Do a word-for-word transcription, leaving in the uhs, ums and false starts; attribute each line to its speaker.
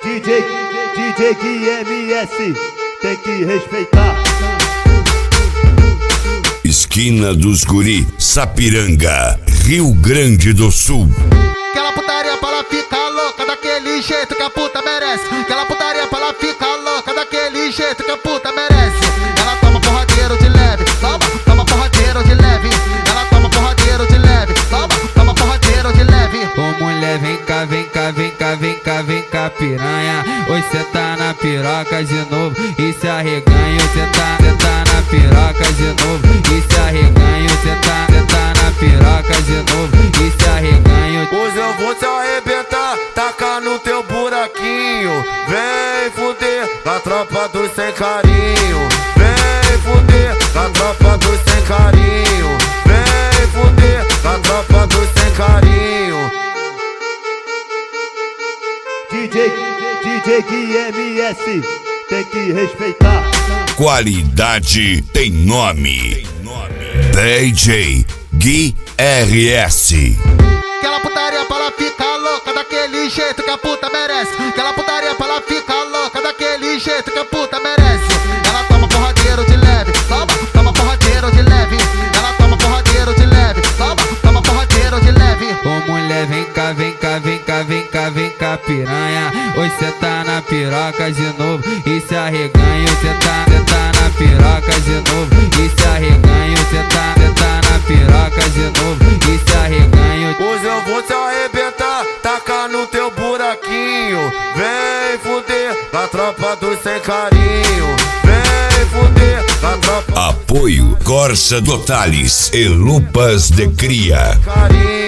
Speaker 1: D J, D J Gui M S, tem que respeitar.
Speaker 2: Esquina dos Guri, Sapiranga, Rio Grande do Sul.
Speaker 3: Aquela putaria pra ela ficar louca daquele jeito que a puta merece. Aquela putaria pra ela ficar louca daquele jeito que a puta merece. Ela toma porradeiro de leve, toma, toma porradeiro de leve. Ela toma porradeiro de leve, toma, toma porradeiro de leve.
Speaker 4: Ô mulher, vem cá, vem cá, vem cá, vem cá, vem cá, piranha. Hoje cê tá na piroca de novo e se arreganha. Cê tá, cê tá na piroca de novo e se arreganha. Cê tá, cê tá na piroca de novo e se arreganha.
Speaker 5: Hoje eu vou te arrebentar, tacar no teu buraquinho. Vem fuder a tropa dos sem carinho. Vem fuder a tropa dos sem carinho. Vem fuder a tropa dos sem carinho.
Speaker 1: D J, D J Gui M S, tem que respeitar.
Speaker 2: Qualidade tem nome. D J Gui R S.
Speaker 3: Aquela putaria pra ela ficar louca daquele jeito que a puta merece. Aquela putaria pra ela ficar louca daquele jeito que a puta merece. Ela toma porradeiro de leve, toma, toma porradeiro de leve. Ela toma porradeiro de leve, toma, toma porradeiro de leve.
Speaker 4: Ô mulher, vem cá, vem cá, vem cá, vem cá, vem cá, piranha. Hoje cê tá na piroca de novo e se arreganha. Cê tá, cê tá na piroca de novo e se arreganha. Cê tá, cê tá na piroca de novo e se arreganha.
Speaker 5: Hoje eu vou te arrebentar, tacar no teu buraquinho. Vem fuder a tropa dos sem carinho. Vem fuder a tropa.
Speaker 2: Apoio Corsa Totales e Lupas de Cria.
Speaker 5: Carinho.